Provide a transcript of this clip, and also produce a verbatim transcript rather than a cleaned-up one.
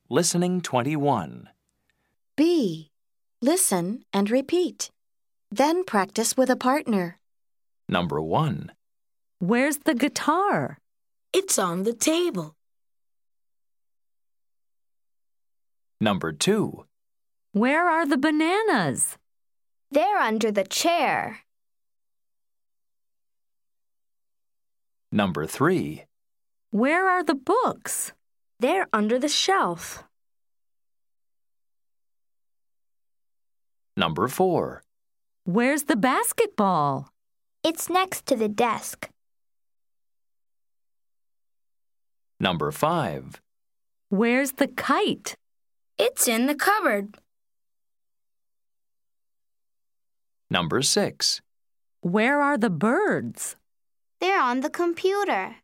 Listening twenty-one. B. Listen and repeat. Then practice with a partner. Number one. Where's the guitar? It's on the table. Number two. Where are the bananas? They're under the chair. Number three. Where are the books? They're under the shelf. Number four. Where's the basketball? It's next to the desk. Number five. Where's the kite? It's in the cupboard. Number six. Where are the birds? They're on the computer.